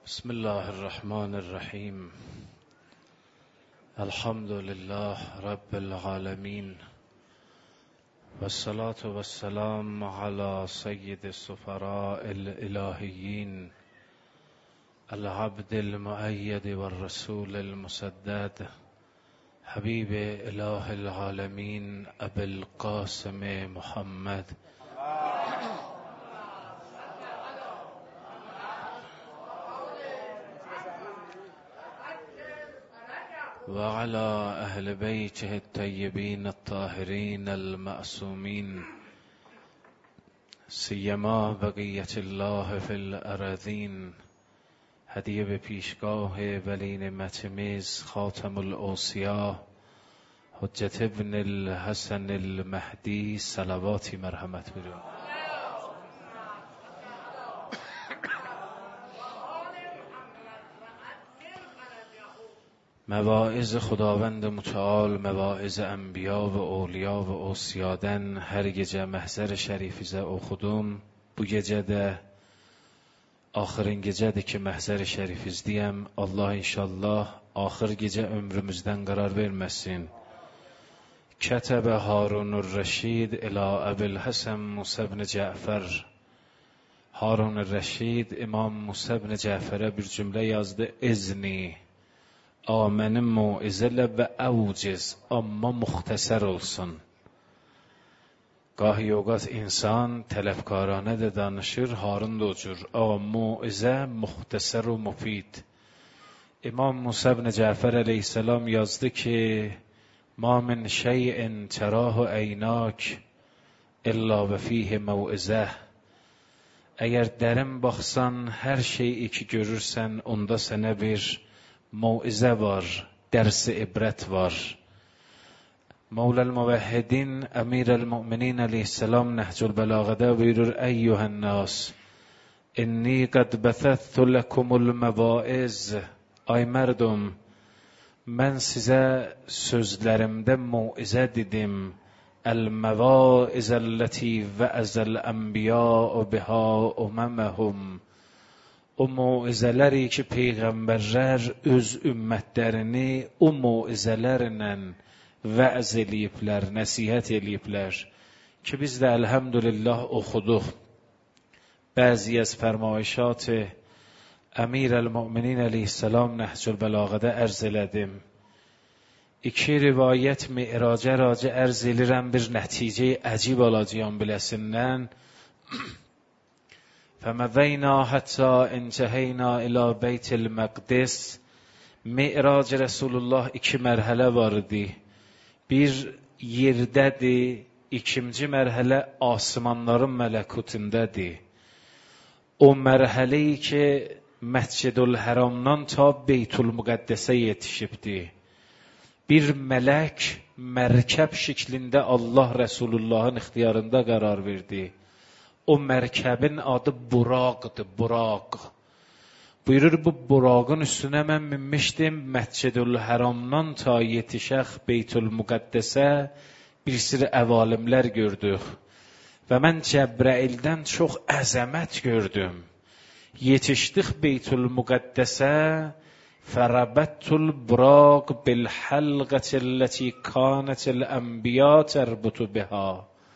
بسم الله الرحمن الرحیم. الحمد لله رب العالمین والصلاة والسلام على سید السفراء الالهیین العبد المؤید والرسول المسدد حبیب اله العالمین ابی القاسم محمد وعلى أهل بيته الطيبين الطاهرين المعصومين سيما بقية الله في الأراضين. هدیه به پیشگاه ولی نعمت میز خاتم الاوصیا حجت ابن الحسن المهدی صلواتی مرحمت برو. مواعظ خداوند متعال، مواعظ انبیا و اولیا و اوصیادن هر گece محضر şerifizə oxudum. Bu gecədə axırın gecədir ki, محضر şərifizdəyəm. Allah inşallah axır gecə ömrümüzdən qərar verməsin. Kətəbə Harunur Rəşid ilə Əbil Həsən Musa ibn Cəfər. Harunur Rəşid İmam Musa ibn Cəfərə bir cümlə yazdı. İzni mənim موعظه və əvciz, amma muxtəsər olsun. Gahı yoqat insan tələbkaranə də danışır, Harun da o cür. موعظه muxtəsər و mufid. İmam Musa ibn Cəfər əleyhissalam yazdı ki, ما من شیء تراه عیناک الا و فیه موعظه. Əgər dərin baxsan, hər şeyi ki görürsən, onda sənə bir موعظه var, درس عبرت var. مولا الموحدین امیر المؤمنین علیه السلام نهج البلاغه buyurur: ایها الناس انی قد بثثت لكم المواعظ. Ay mərdum, mən sizə sözlərimdə موعظه dedim. المواعظ التي وعظ الانبیاء بها اممهم. O موعظələri ki, peyğəmbərlər öz ümmətlərini o موعظələrlə vəz eləyiblər, nəsihət eləyiblər ki, biz də əlhəmdülillah oxuduq. Bəzi az fərmayişat Əmir el-Mü'minin əleyhissalam Nəhcül Bəlağədə ərz elədim. İki rivayət mi'racə racə ərz elirəm, bir nəticə əcib alacağım biləsindən. فمضینا حتی انتهینا الی بیت المقدس. Mi'rac Resulullah iki mərhələ var idi. Bir yerdədir, ikinci mərhələ asmanların mələkutundədir. O mərhələyi ki, Məscidül Həramdan ta Beytül Müqəddəsə yetişibdir. Bir mələk mərkəb şəklində Allah Resulullahın ixtiyarında qərar verdi. O mərkəbin adı Buraqdır, Buraq. Buyurur, bu Buraqın üstünə mən minmişdim, Məscidül Həramdan ta yetişək Beytül Müqəddəsə bir sürü əvalimlər gördük. Və mən Cəbrəildən çox əzəmət gördüm. Yetişdik Beytül Müqəddəsə, fərəbəttul Buraq bilhəlqətəlləti kanətəl ənbiya tərbutu biha.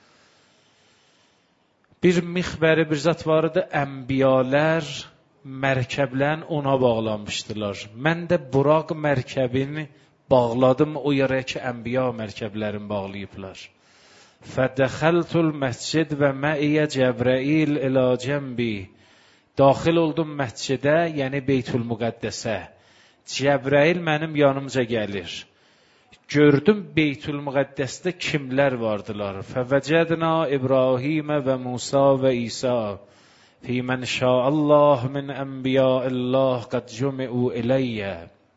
Bir mixbəri bir zat vardı, ənbiyalar mərkəblərin ona bağlanmışdılar. Mən də Buraq mərkəbini bağladım o yerə ki, ənbiya mərkəblərini bağlayıblar. Fədəxəltul məscid və məiyyə Cəbrəil ilə cəmbi. Daxil oldum məscidə, yəni Beytül Müqəddəsə. Cəbrəil mənim yanımca gəlir. Gördüm Beytül Müqəddəsdə kimlər vardılar. Fəvəcədna İbrahimə və Musa və İsa. Fîmən şəallah min ənbiyəillah qad cümi'u iləyyə.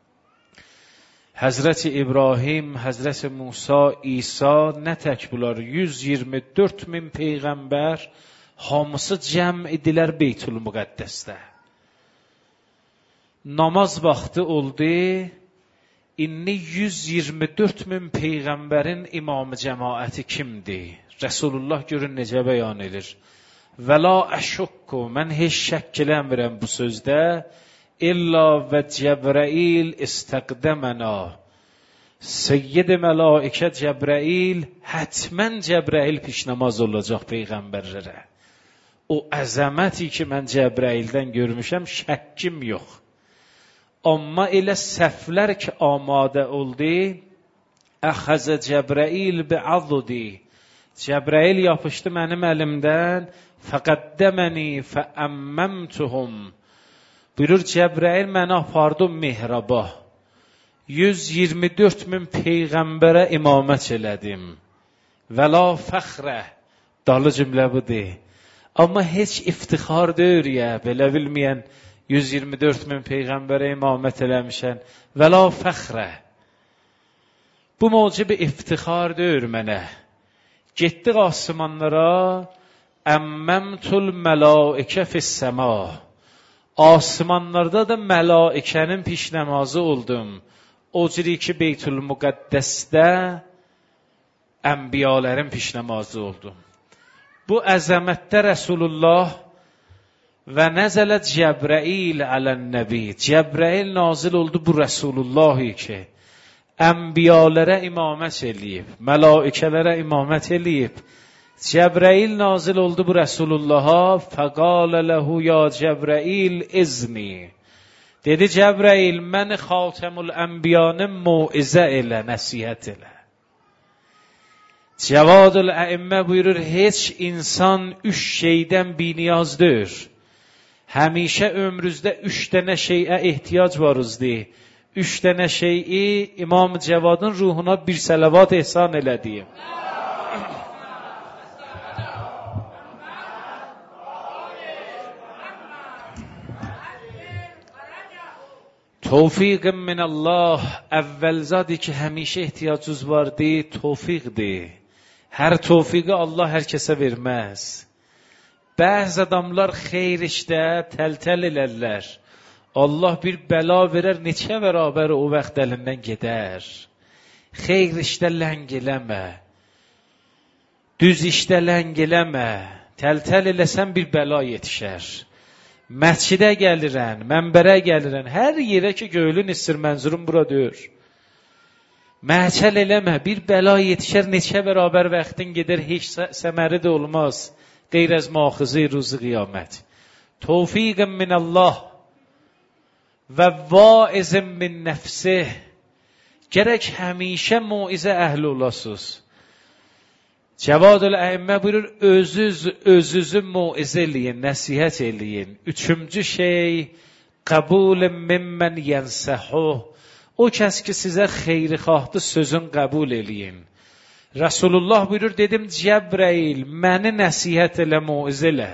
Həzrəti İbrahim, Həzrəti Musa, İsa nə tək bunlar? 124 min peyğəmbər hamısı cəm idilər Beytül Müqəddəsdə. Namaz vaxtı oldu. İnni 124 min peyğəmbərin imamı cəmaəti kimdir? Resulullah görün necə bəyan edir. Və la əşukku, mən heç şəkk eləmirəm bu sözdə, الا و جبرائیل استقدمنا. سید ملائکه جبرائیل، حتما جبرائیل پیش نماز olacaq peyğəmbərlərə. O əzəməti ki mən Cəbrəildən görmüşəm, şəkkim yox. Amma elə səhvlər ki amadə oldu, əxəzə Cəbrail bi'adudi. Cəbrail yapışdı mənim əlimdən, fəqəddəməni fəəmməmtuhum. Buyurur Cəbrail məni apardı mihraba. 124.000 peyğəmbərə imamət elədim. Və la fəxrə. Dalı cümlə budur. Amma heç iftixar deyir ya, belə bilməyən 124.000 peyğəmbərə imamət eləmişən. Və la fəxrə. Bu mucibi iftixar deyir mənə. Getdik asmanlara, əmməmtul mələikə fissəma. Asmanlarda da mələikənin piş namazı oldum. O cüri ki Beytül Müqəddəsdə ənbiyələrin piş namazı oldum. Bu əzəmətdə Rəsulullah və nəzələt Cəbrail ələn-nəbi. Cəbrail nazil oldu bu Rəsulullahı ki, ənbiyalərə imamət eləyib, mələikələrə imamət eləyib. Cəbrail nazil oldu bu Rəsulullaha, fəqalə ləhu ya Cəbrail izni. Dedi Cəbrail, məni xatəmül ənbiyanı mauizə elə, nəsihət elə. Cəvadül əimmə buyurur, heç insan 3 şeydən biniyazdır. Həmişə ömrüzdə 3 dənə şeyə ehtiyac varızdır. 3 dənə şeyi İmam Cəvadın ruhuna bir sələvat ehsan elədiyim. Tevfiqim minallah. Əvvəlzadır ki, həmişə ehtiyacınız vardı, tevfiqdir. Hər tevfiqi Allah hər kəsə verməz. Bəzi adamlar xeyr işdə təl-təl elərlər. Allah bir bəla verər, neçə bərabər o vaxt əlindən gedər. Xeyr işdə ləng eləmə. Düz işdə ləng eləmə. Təl-təl eləsən bir bəla yetişər. Məscidə gəlirən, mənbərə gəlirən, hər yerə ki göylün istir, mənzurum bura deyir. Məhçəl eləmə, bir bəla yetişər, neçə bərabər vaxtın gedər, heç səməri də olmaz. Qeyr əz muaxızı ruzu qiyamət. Tevfiqim minallah və vaizim min nəfsih. Gərək həmişə muizə əhli olasınız. Cəvadül əimmə buyurur, özünüzü muizə eləyin, nəsihət eləyin. 3-cü şey, qəbulun mimmən yənsəhuh. O kəs ki sizə xeyrixahdı sözün qəbul eləyin. Rasulullah buyurur, dedim Cəbrail, məni nəsihət elə, muizə elə.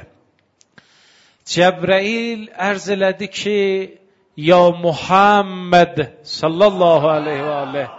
Cəbrail ərz elədi ki, ya Muhammed sallallahu aleyhi və aleyh.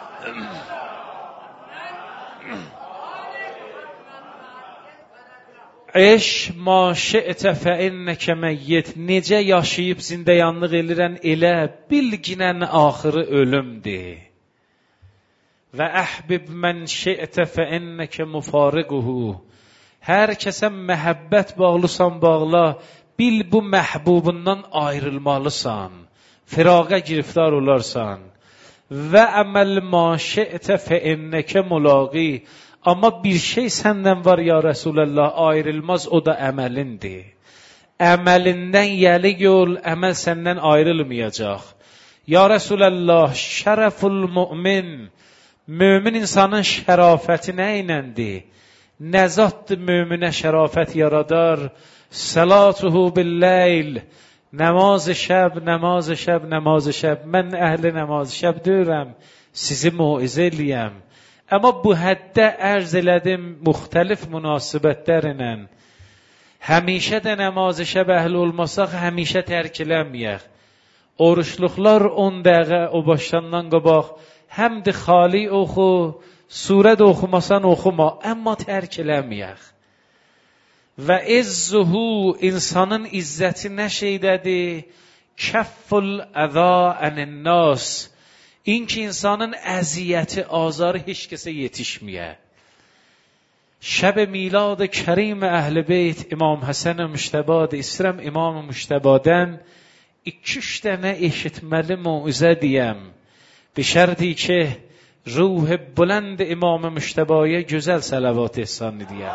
Eş ma şi'tə fə innəkə məyyit. Necə yaşayıb zindəyanlıq elirən elə, bilginən axırı ölümdir. Və əhbib mən şi'tə fə innəkə müfariquhu. Hər kəsə məhəbbət bağlısan bağla, bil bu məhbubundan ayrılmalısan. Firaqa giriftar olarsan. Və əməl ma şi'tə fə innəkə mulaqi. Amma bir şey səndən var ya Resulallah, ayrılmaz, o da əməlindir. Əməlindən yəlik ol, əməl səndən ayrılmayacaq. Ya Resulallah, şərəful mümin, mömin insanın şərafəti nə iləndir? Nəzatdır möminə şərafət yaradar? Salatuhu billeyl, namaz-ı şəb, namaz-ı şəb, namaz-ı şəb. Mən əhli namaz-ı şəb deyirəm, sizi muizə eləyəm. Amma bu həddə ərz elədim müxtəlif münasibətlərlə. Həmişə də namaz-ı şəb əhli olmasaq, həmişə tərk eləməyək. Oruçluqlar 10 dəqiqə o başlandan qabaq, həm də xali oxu, surə də oxumasan oxuma, amma tərk eləməyək. Və izzuhu, insanın izzəti nə şeydədir? Kəfful əza ənin-nas. İnki insanın əziyyəti, azarı heç kəsə yetişməyə. Şəb-i milad-ı kərim əhl-i beyt İmam Həsən-i Müştəbadır. İstərəm İmam-ı Müştəbadən 2-3 dənə eşitməli moizə deyəm. به شرطی که روح بلند امام مجتبی güzel salavat ihsan ediyem.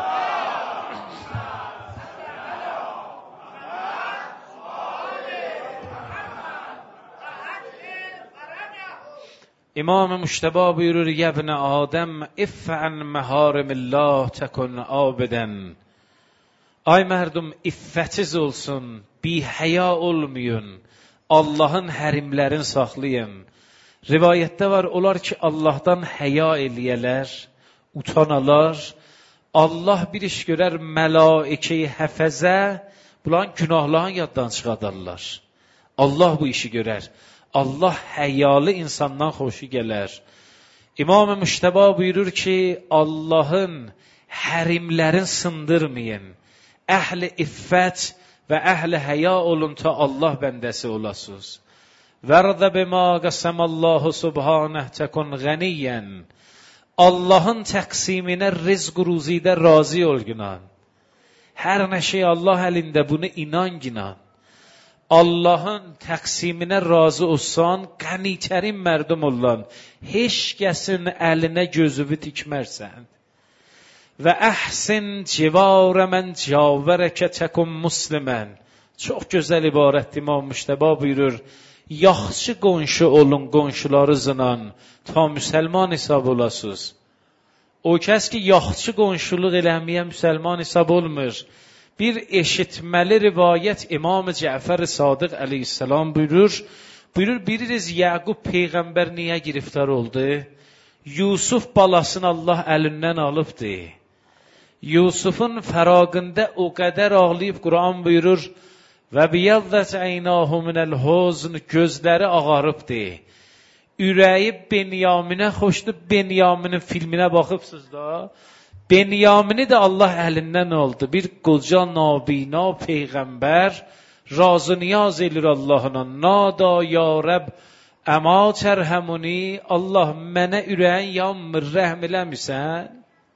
امام مجتبی buyurur ya ibn Adem افعن محارم الله تکن عابدا. Ay merdum iffətsiz olsun, bihəya olmayın, Allah'ın hərimlərini saxlayın. Rivayətdə var, onlar ki Allah'dan həya eləyələr, utanalar, Allah bir iş görər, mələikeyi həfəzə, bunların günahlarını yaddan çıxadarlar. Allah bu işi görər. Allah həyalı insandan xoşu gələr. İmam-ı Müştəba buyurur ki, Allah'ın hərimlərini sındırmayın. Əhl-i iffət və əhl-i həya olun ta Allah bəndəsi olasınız. Vərdə bima qəsəməllahu subhanəh təkun ғəniyən. Allah'ın təqsiminə rizq ruzidə razı ol günan. Hər nə şey Allah əlində, bunu inan günan. Allah'ın təqsiminə razı olsan, qənitərin mərdum olan, heç kəsin əlinə gözüvü tikmərsən. Və əhsin civarə mən cavarəkə təkun muslimən. Çox gözəl ibarətdir, İmam Müştəba buyurur, yaxşı qonşu olun qonşularınızla ta müsəlman hesab olasınız. O kəs ki yaxşı qonşuluq eləməyən müsəlman hesab olmur. Bir eşitməli rivayət İmam Cəfər Sadiq əleyhissalam buyurur, biliriz Yaqub peyğəmbər niyə giriftar oldu? Yusuf balasını Allah əlindən alıbdı. Yusufun fəraqında o qədər ağlayıb Quran buyurur, və biyaddət əynahu minəl huzn, gözləri ağarıbdı. Ürəyi Benyaminə xoşdu, Benyaminin filminə baxıbsınız da. Benyamini də Allah əlindən aldı. Bir qoca nabina peyğəmbər razı niyaz edir Allahına. Nada ya Rəbb əma tərhəmuni, Allah mənə ürəyin yanmır, rəhm eləmirsən.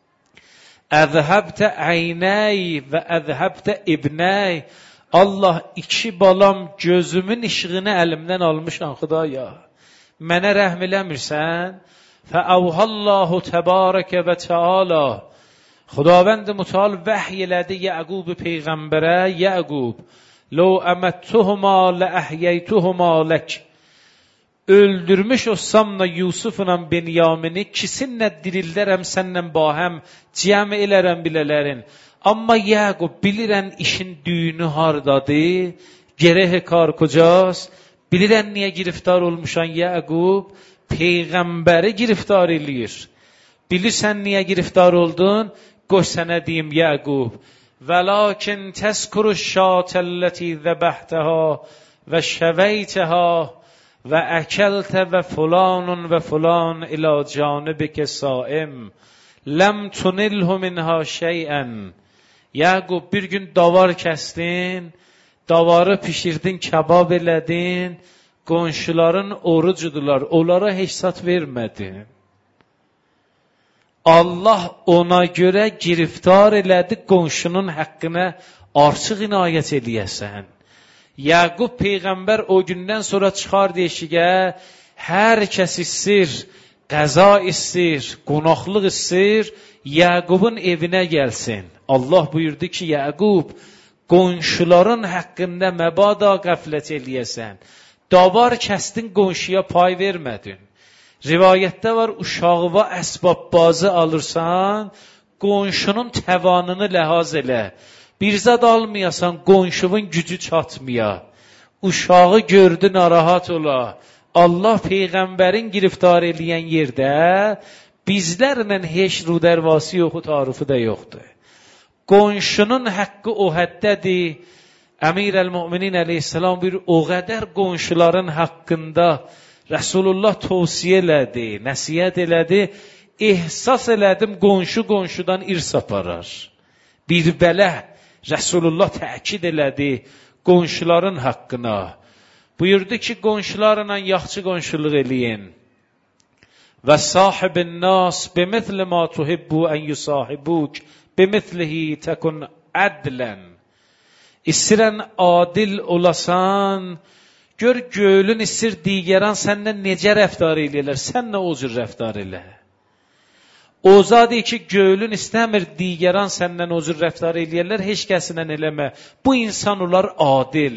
Əzhəbtə əynəy və əzhəbtə ibnəy, Allah 2 balam gözümün işığını əlimdən almışam Xudaya. Mənə rəhm eləmirsən? Fəəvhallahu təbarəkə və təala. Xudavənd mütəal vəhy elədi Yaqub peyğəmbərə, Yaqub, ləu əməttuhuma ləəhyəytuhuma lək. Öldürmüş olsamla Yusufla Benyamini, ikisinlə dirildərəm sənlə bahəm, cəm elərəm bilələrin. Amma Yaqub bilirən işin düyünü hardadır, gerək kar kocas, bilirən niyə giriftar olmuşan Yaqub, peyğəmbəri giriftar eləyir. Bilirsən niyə giriftar oldun? Qoş sənə deyim Yaqub. Vəlakin təzkuru şatəlləti zəbəhtəhə və şəvəytəhə və əkəltə və fulanun və fulan ilə canibikə saim. Ləm tunilhu minha şeyən. Yaqub bir gün davar kəsdin, davarı pişirdin, kebab elədin, qonşuların orucudular, onlara heç zat vermədin. Allah ona görə giriftar elədi, qonşunun haqqına artıq inayət eləyəsən. Yaqub peyğəmbər o gündən sonra çıxar deşiyə, hər kəs istir, qəza istir, qonaqlıq istir, Yaqubun evinə gəlsin. Allah buyurdu ki, Yaqub, qonşuların haqqında məbada qəflət eləyəsən. Davar kəsdin, qonşuya pay vermədin. Rivayətdə var, uşağıva əsbabbazı alırsan, qonşunun təvanını ləhaz elə. Bir zad almayasan, qonşunun gücü çatmaya. Uşağı gördü, narahat ola. Allah peyğəmbərin giriftar eləyən yerdə, bizlərlə heç rudərvası yoxu, tarifi də yoxdur. Qonşunun haqqı o həddədir. Əmir əl-Müminin əleyhissalam buyurur, o qədər qonşuların haqqında Rəsulullah tövsiyə elədi, nəsihət elədi, ehsas elədim, qonşu qonşudan irs aparar. Bir belə Rəsulullah təkid elədi qonşuların haqqına. Buyurdu ki, qonşularla yaxşı qonşuluq eləyin. Və sahibin nas bimithli ma tuhibbu en yusahibuk bimithlihi təkun ədlən. İstəyirən adil olasan, Gör göylün istir digəran səndən necə rəftar eləyirlər, sən nə o cür rəftar elə. O zat ki, göylün istəmir digəran səndən o cür rəftar eləyirlər, heç kəsindən eləmə. Bu insan olar adil.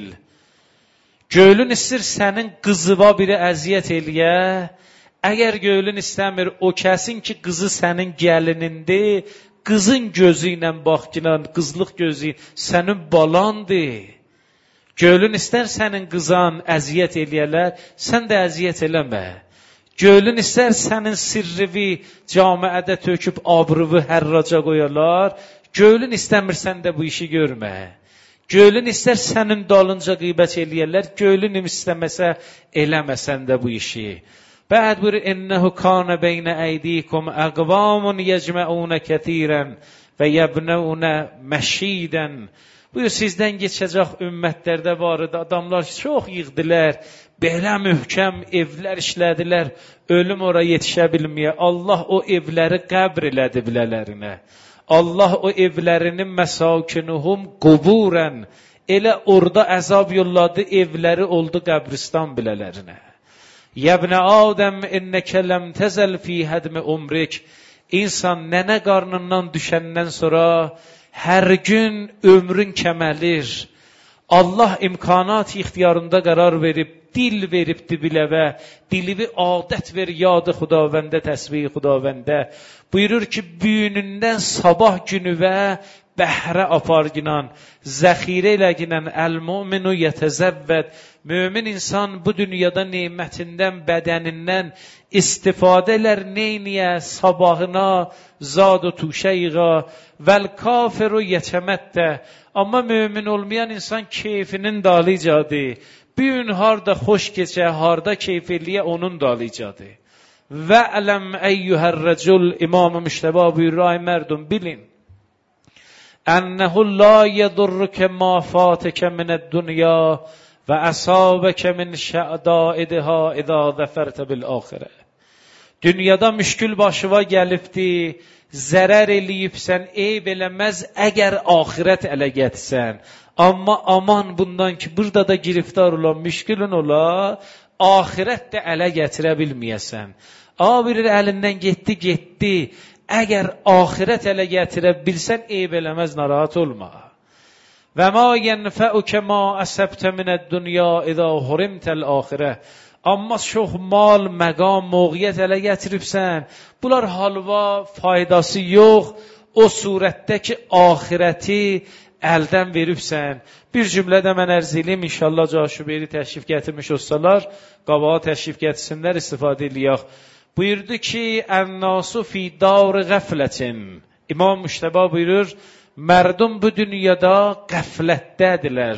Göylün istir sənin qızıva biri əziyyət eləyə, əgər göylün istəmir o kəsin ki, qızı sənin gəlinindir, qızın gözü ilə baxqinan, qızlıq gözü sənin balandır. Göylün istər sənin qızan əziyyət eləyələr, sən də əziyyət eləmə. Göylün istər sənin sirrivi camiədə töküb abrıvı hərraca qoyarlar, göylün istəmirsən də bu işi görmə. Göylün istər sənin dalınca qeybət eləyərlər, göylün istəməsə eləməsən də bu işi. Bəd buyur, innəhu kana beynə əydikum əqvamun yecməunə kətirən və yəbnəunə məşidən. Buyur, sizdən geçəcək ümmətlərdə var idi, adamlar çox yığdılar, belə möhkəm evlər işlədilər, ölüm oraya yetişə bilməyə. Allah o evləri qəbr elədi bilələrinə. Allah o evlərinin məsakinuhum quburən, elə orada əzab yolladı, evləri oldu qəbristan bilələrinə. Yəbnə Adəm innəkə ləm təzəl fi hədmi umrik. İnsan nənə qarnından düşəndən sonra hər gün ömrün kəməlir. Allah imkanat ixtiyarında qərar verib, dil veribdi biləvə, dilivi adət ver yadı xudavəndə, təsbih xudavəndə. Buyurur ki, büyünündən sabah günü və bəhrə aparginan, zəxirə eləginən, əl-müminu yətəzəvvəd. Mömin insan bu dünyada nemətindən, bədənindən istifadə elər, neyniyə, sabahına, zad-ı tuşəyiğa, vəl-kafiru yətəmətdə. Amma mömin olmayan insan keyfinin dalıcadır. Bir gün harda xoş keçə, harda keyf eləyə, onun dalıcadır. Və ələm əyyuhər-rəcul, İmam-ı Müştəba buyurur, ay mərdum, bilin. Ənəhu la yedurrukə ma fatəkə minəd-dünya və əsabəkə min şədaidihə idə zəfərtə bil-axirə. Dünyada müşkül başıva gəlibdi, zərər eləyibsən, eyb eləməz, əgər axirət ələ getsən. Amma aman bundan ki, burada da giriftar olan, müşkülün ola, axirət də ələ gətirə bilməyəsən. Bilir, əlindən getdi. Əgər axirət ələ gətirə bilsən, eyb eləməz, narahat olma. Və ma yənfəukə ma əsəbtə minəd-dünya idə hurimtəl-axirə. Amma çox mal, məqam, moğiyyət ələ gətiribsən, bunlar halva, faydası yox, o surətdə ki, axirəti əldən veribsən. Bir cümlədə mən ərz eləyim, inşallah Caşubeyri təşrif gətirmiş olsalar, qabağa təşrif gətirsinlər, istifadə eləyək. Buyurdu ki, ən-nasu fi dar qəflətin. İmam Müştəba buyurur, mərdum bu dünyada qəflətdədirlər.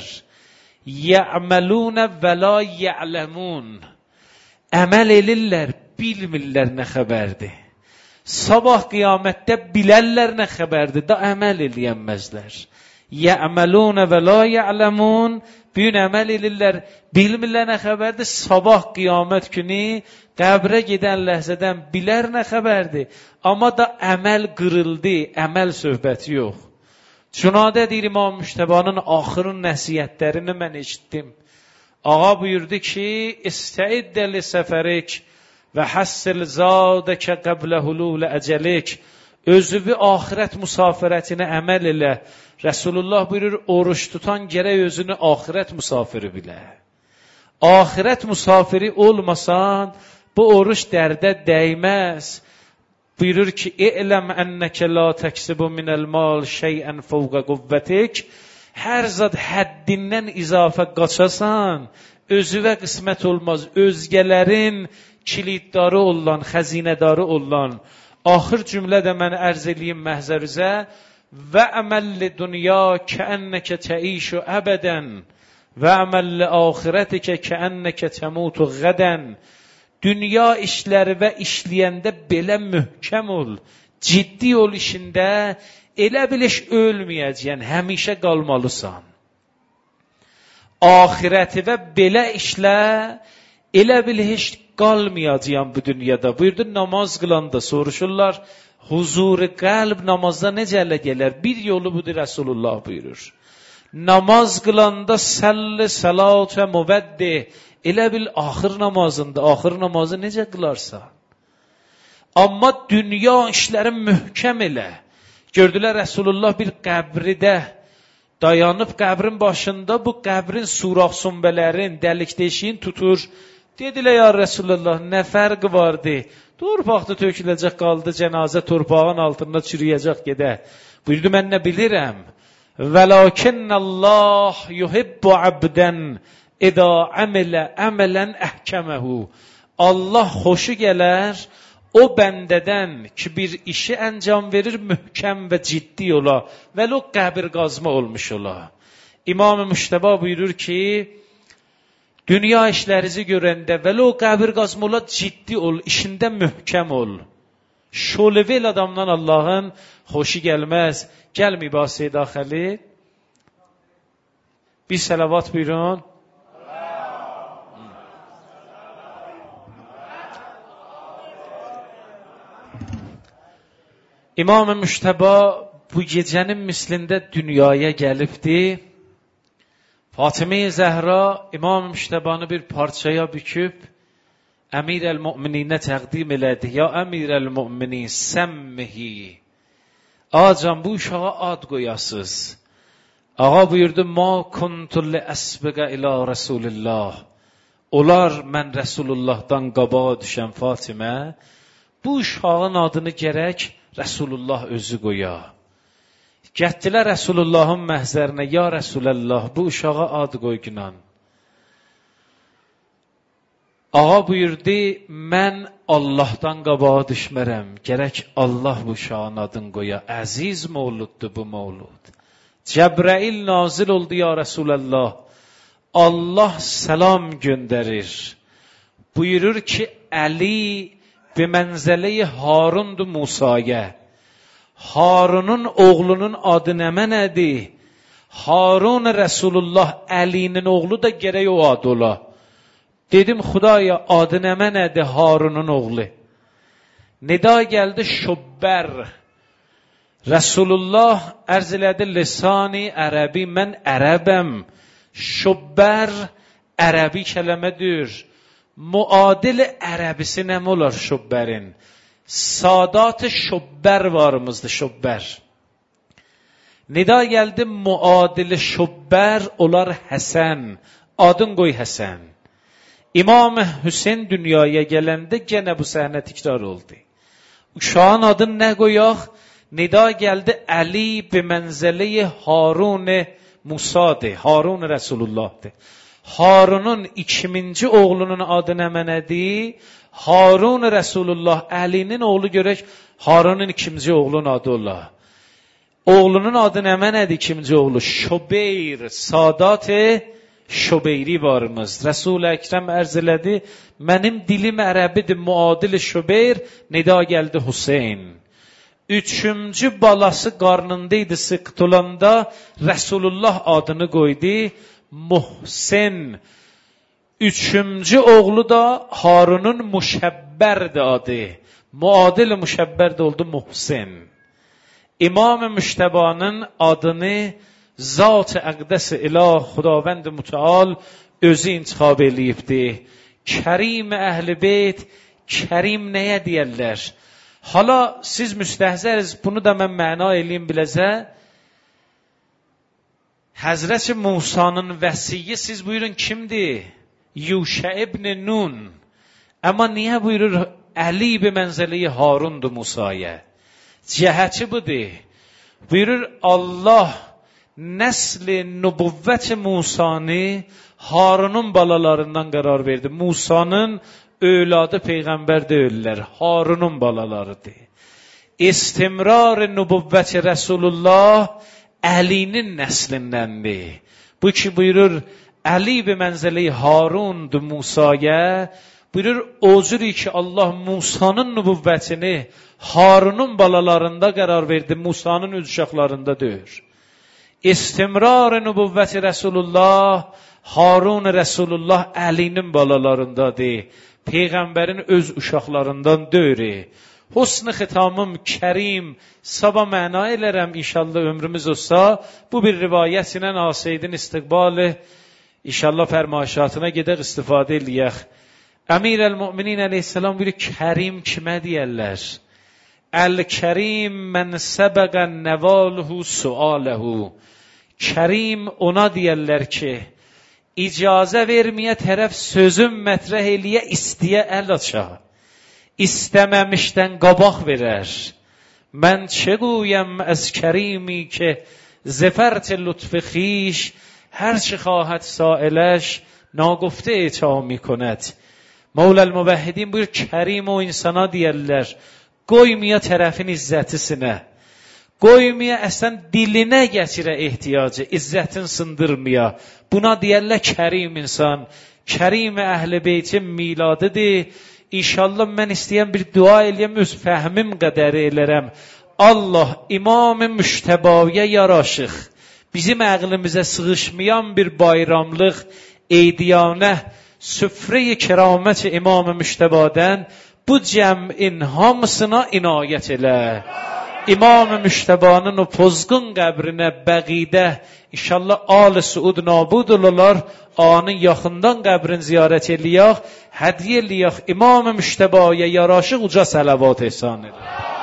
Yə'məlunə və la ya'ləmun. Əməl elirlər, bilmirlər nə xəbərdir. Sabah qiyamətdə bilərlər nə xəbərdir, da əməl eləyənməzlər. Yə'məlunə və la ya'ləmun. Bugün əməl elirlər, bilmirlər nə xəbərdir, sabah qiyamət günü qəbrə gedən ləhzədən bilər nə xəbərdir. Amma da əməl qırıldı, əməl söhbəti yox. Cunadə deyir İmam Müştəbanın axırın nəsiyyətlərini mən eşitdim. Ağa buyurdu ki, İstəiddə li səfərik və həssil zadəkə qəblə hululə əcəlik. Özüvü axirət musafirətinə əməl elə. Resulullah buyurur, oruç tutan gərək özünü axirət musafiri bilə. Axirət musafiri olmasan, bu oruç dərdə dəyməz. Buyurur ki, İ'ləm ənnəkə la təksibu minəl-mal şeyən fəvqə qüvvətik. Hər zad həddindən izafə qaçasan, özüvə qismət olmaz. Özgələrin kiliddarı olan, xəzinədarı olan. Axır cümlədə mən ərz eləyim məhzərizə. Və əməlli dünya kəənnəkə təişu əbədən və əməlli axirətikə kəənnəkə təmutu qədən. Dünya işləri və işləyəndə belə möhkəm ol, ciddi ol işində, elə bil heç ölməyəcəkən, həmişə qalmalısan. Axirəti və belə işlə, elə bil heç qalmayacaqən bu dünyada. Buyurdu, namaz qılanda soruşurlar, huzur-i qəlb namazda necə ələ gələr? Bir yolu budur, Resulullah buyurur. Namaz qılanda səlli səlatə müvəddi, Elə bil axır namazında, axır namazı necə qılarsan? Amma dünya işləri möhkəm elə. Gördülər Resulullah bir qəbridə dayanıb qəbrin başında bu qəbrin suraq sümbələrin, dəlik deşiyin tutur. Dedilər ya Resulullah, nə fərqi vardı? Torpaqda töküləcək qaldı, cənazə torpağın altında çürüyəcək gedə. Buyurdu, mən nə bilirəm? Vəlakinnəllah yuhibbu abdən İdə əmələ əmələn əhkəməhu. Allah xoşu gələr o bəndədən ki bir işi əncam verir möhkəm və ciddi ola. Vəli o qəbir qazma olmuş ola. İmam-ı Müştəba buyurur ki, dünya işlərinizi görəndə vəli o qəbir qazma ola ciddi ol, işində möhkəm ol. Şolevel adamdan Allahın xoşu gəlməz. Gəlməyib asıya daxili. Bir səlavat buyurun. İmam-ı Müştəba bu gecənin mislində dünyaya gəlibdi. Fatimə-i Zəhra İmam-ı Müştəbanı bir parçaya büküb Əmir-əl-Mü'mininə təqdim elədi. Ya Əmir-əl-Mü'minin səmmihi. Acan bu uşağa ad qoyasız. Ağa buyurdu, ma kuntulli əsbəqə ilə Rasulillah. Olar mən Rəsulullahdan qabağa düşən Fatimə. Bu uşağın adını gərək Resulullah özü qoya. Gətdilər Resulullahın məhzərinə, ya Resulullah, bu uşağa ad qoygunan. Ağa buyurdu, mən Allahdan qabağa düşmərəm, gərək Allah bu uşağın adını qoya. Əziz mövluddur bu mövlud. Cəbrail nazil oldu, ya Resulullah. Allah səlam göndərir. Buyurur ki, Əli bir mənzələ-i Harundur Musaya. Harunun oğlunun adı nədir? Harun Resulullah Əlinin oğlu da gərək o adı ola. Dedim, Xudaya adı nədir Harunun oğlu? Nida gəldi Şubbər. Resulullah ərz elədi lisani ərəbi, mən ərəbəm. Şubbər ərəbi kələmədir. Muadil ərəbisi nəm olar Şubbərin? Sadat-ı Şubbər varımızdır, Şubbər. Nida gəldi muadil Şubbər olar Həsən. Adın qoy Həsən. İmam Hüseyin dünyaya gələndə gənə bu səhnə təkrar oldu. Uşağın adını nə qoyaq? Nida gəldi Əli bi mənzələ-i Harun Musadır, Harun Resulullahdır. Harunun ikinci oğlunun adı nədir? Harun Resulullah, Əlinin oğlu görək, Harunun ikinci oğlunun adı ola. Oğlunun adı nədir ikinci oğlu? Şubeyr, Sadat-ı Şubeyri varımız. Resul-i Əkrəm ərz elədi, mənim dilim ərəbidir, muadil Şubeyr, nida gəldi Hüseyin. Üçüncü balası qarnındaydı, sıqtulanda Resulullah adını qoydu, Muhsin. Üçüncü oğlu da Harunun Müşəbbərdir adı. Muadil Müşəbbər də oldu Muhsin. İmam-ı Müştəbanın adını Zat-ı Əqdəs-i İlah Xudavənd-i Müteal özü intiqab eləyibdi. Kərim-i Əhl-i Beyt, Kərim nəyə deyərlər? Hala siz müstəhzəriz, bunu da mən məna eləyim biləcə. Həzrət Musanın vəsiyi siz buyurun kimdir? Yuşə ibn Nun. Amma niyə buyurur Əli bi mənzələ-i Harundur Musaya? Cəhəti budur. Buyurur Allah nəsl-i nübüvvət Musanı Harunun balalarından qərar verdi. Musanın övladı peyğəmbər deyirlər, Harunun balalarıdır. İstimrar-ı nübüvvət Resulullah Əlinin nəslindəndir. Bu ki buyurur Əli bi mənzələ-i Harundur Musaya. Buyurur o cür ki Allah Musanın nübüvvətini Harunun balalarında qərar verdi, Musanın öz uşaqlarında deyir. İstimrar-ı nübüvvət Resulullah Harun Resulullah Əlinin balalarındadır. Peyğəmbərin öz uşaqlarından deyir. Husn-ı xitamım Kərim, sabah məna elərəm inşallah ömrümüz olsa, bu bir rivayət ilə Aseydin istiqbalı İnşallah fərmayişatına gedək, istifadə eləyək. Əmir el-Müminin əleyhissalam buyurur, Kərim kimə deyərlər? Əl-Kərim mən səbəqən nəvaluhu sualəhu. Kərim ona deyərlər ki, icazə verməyə tərəf sözün mətrəh eləyə, istəyə əl aça. İstəməmişdən qabaq verər. Mən çə gویم از کریمی که زفرت لطف خویش هر چه خواهد سائلش ناگفته اعطا میکند. مولا الموحدین buyur, Kərim o insana deyərlər, qoymaya tərəfin izzətisinə, qoymaya əslən dilinə gətirə ehtiyacı, izzətin sındırmaya. Buna deyərlər Kərim insan, Kərim əhl-i beytin miladıdır. İnşallah mən istəyəm bir dua eləyəm, öz fəhmim qədər elərəm. Allah İmam-ı Müştəbaya yaraşıq, bizim əqlimizə sığışmayan bir bayramlıq, eydiyanə, süfre-i keramət İmam-ı Müştəbadən bu cəmin hamısına inayət elə. İmam-ı Müştəbanın o pozğun qəbrinə bəqidə, İnşallah al-ı Suud nabud olarlar, anın yaxından qəbrin ziyarət eləyək, hədiyyə eləyək, İmam-ı Müştəbaya yaraşıq uca sələvat ehsan elə.